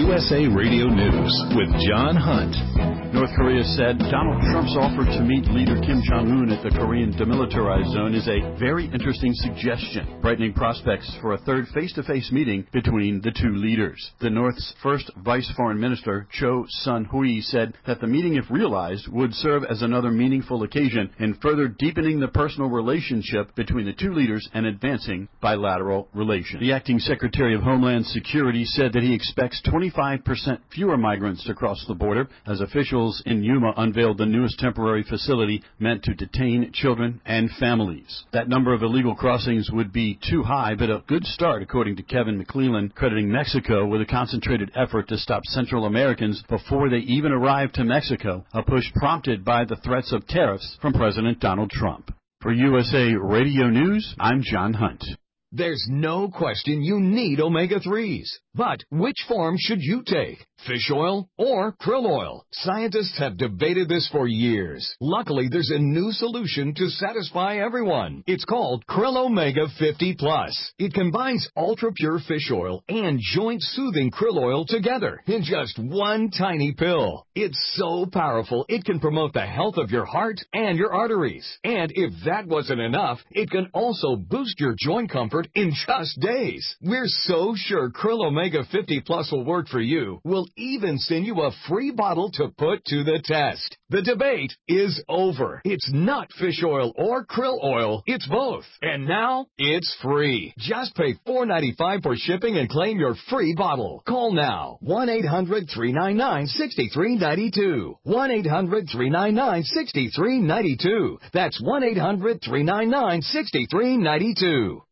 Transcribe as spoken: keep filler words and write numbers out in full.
U S A Radio News with John Hunt. North Korea said Donald Trump's offer to meet leader Kim Jong-un at the Korean demilitarized zone is a very interesting suggestion, brightening prospects for a third face-to-face meeting between the two leaders. The North's first vice foreign minister, Cho Sun-hui, said that the meeting, if realized, would serve as another meaningful occasion in further deepening the personal relationship between the two leaders and advancing bilateral relations. The acting Secretary of Homeland Security said that he expects twenty-five percent fewer migrants to cross the border as officials in Yuma unveiled the newest temporary facility meant to detain children and families. That number of illegal crossings would be too high, but a good start, according to Kevin McClellan, crediting Mexico with a concentrated effort to stop Central Americans before they even arrive to Mexico, a push prompted by the threats of tariffs from President Donald Trump. For U S A Radio News, I'm John Hunt. There's no question you need omega threes. But which form should you take? Fish oil or krill oil? Scientists have debated this for years. Luckily, there's a new solution to satisfy everyone. It's called Krill Omega fifty plus. It combines ultra-pure fish oil and joint-soothing krill oil together in just one tiny pill. It's so powerful, it can promote the health of your heart and your arteries. And if that wasn't enough, it can also boost your joint comfort in just days. We're so sure Krill Omega fifty plus will work for you. We'll even send you a free bottle to put to the test. The debate is over. It's not fish oil or krill oil. It's both. And now it's free. Just pay four dollars and ninety-five cents for shipping and claim your free bottle. Call now. one eight hundred three nine nine six three nine two. one eight hundred three nine nine six three nine two. That's one eight hundred three nine nine six three nine two.